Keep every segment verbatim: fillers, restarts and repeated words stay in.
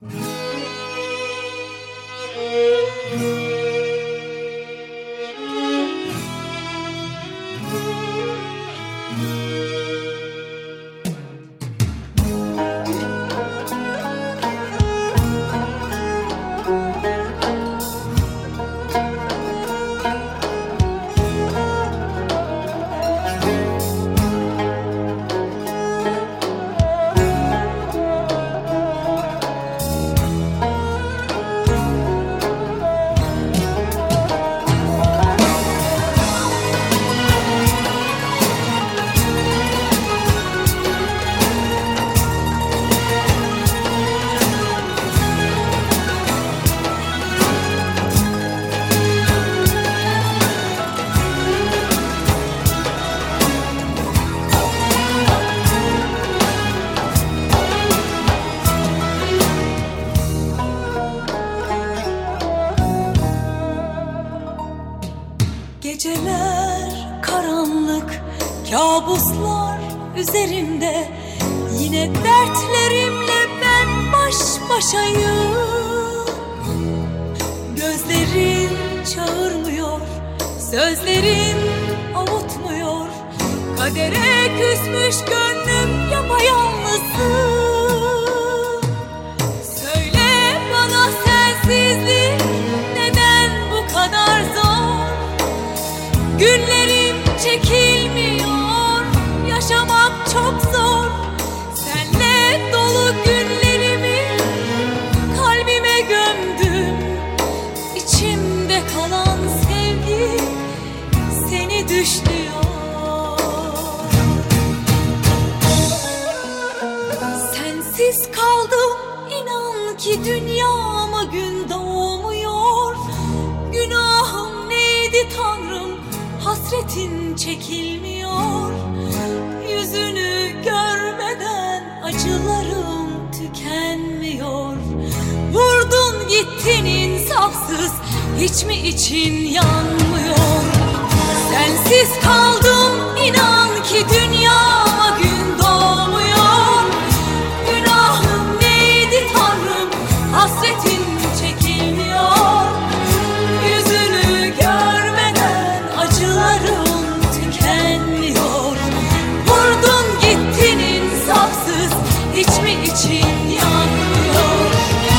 Geceler karanlık, kabuslar üzerimde. Yine dertlerimle ben baş başayım. Gözlerin çağırmıyor, sözlerin avutmuyor. Kadere küsmüş gönlüm yapayalnızım. Söyle bana sensizlik neden bu kadar zor? Günlerim çekilmiyor, yaşamak çok zor. Senle dolu günlerimi kalbime gömdüm. İçimde kalan sevgi seni düşlüyor. Sensiz kaldım, inan ki dünyama gün doğmuyor. Günahım neydi Tanrım, hasretin çekilmiyor. Yüzünü görmeden acılarım tükenmiyor. Vurdun gittin insafsız, hiç mi için yanmıyor? Sensiz kaldım, inan ki dünyama gün doğmuyor. Günahım neydi Tanrım, hasretin çekilmiyor. Yüzünü görmeden acılarım tükenmiyor. Vurdun gittin insafsız, hiç mi için yanmıyor?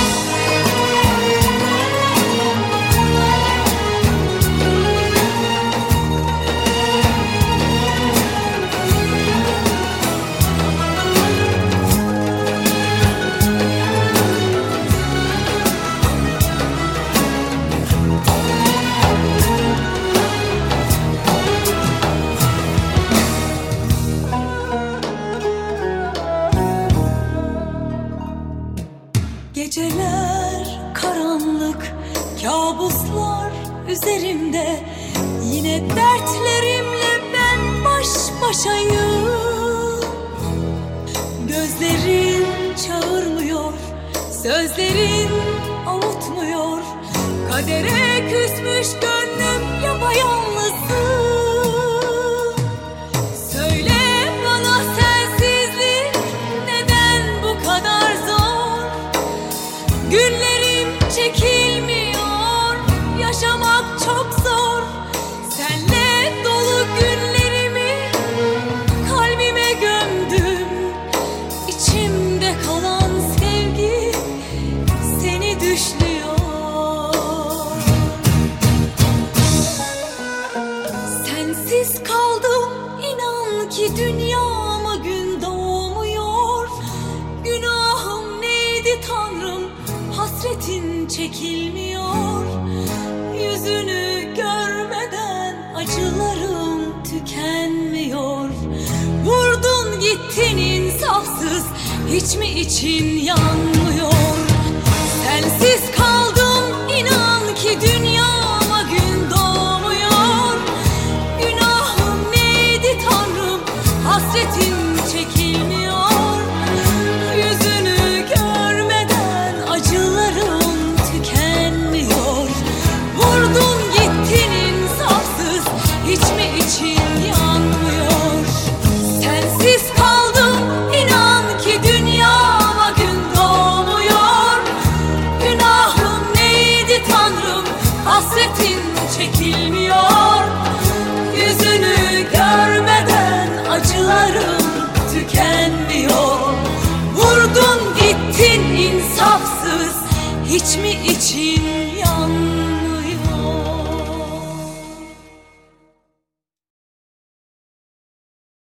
Geceler karanlık, kabuslar üzerimde. Yine dertlerimle ben baş başayım. Gözlerin çağırmıyor, sözlerin avutmuyor. Kadere küsmüş gönlüm yapayalnızım. Söyle bana sensizlik neden bu kadar zor? Günlerim çekilmiyor, yaşamak çok zor. Senle dolu günlerimi kalbime gömdüm. İçimde kalan sevgi seni düşlüyor. Sensiz kaldım, inan ki dünyama gün doğmuyor. Günahım neydi Tanrım, hasretin çekilmiyor. Yüzünü görmeden acılarım tükenmiyor. Vurdun gittin insafsız, hiç mi için yanmıyor? Sensiz kaldım, inan ki dünyama gün doğmuyor. Günahım neydi Tanrım, hasretin çekilmiyor. Yüzünü görmeden acılarım tükenmiyor. Vurdun gittin insafsız, hiç mi için yanmıyor? Sensiz kaldım, inan ki dünyama gün doğmuyor. hasretin çekilmiyor. Yüzünü görmeden acılarım tükenmiyor. Vurdun gittin insafsız, hiç mi için yan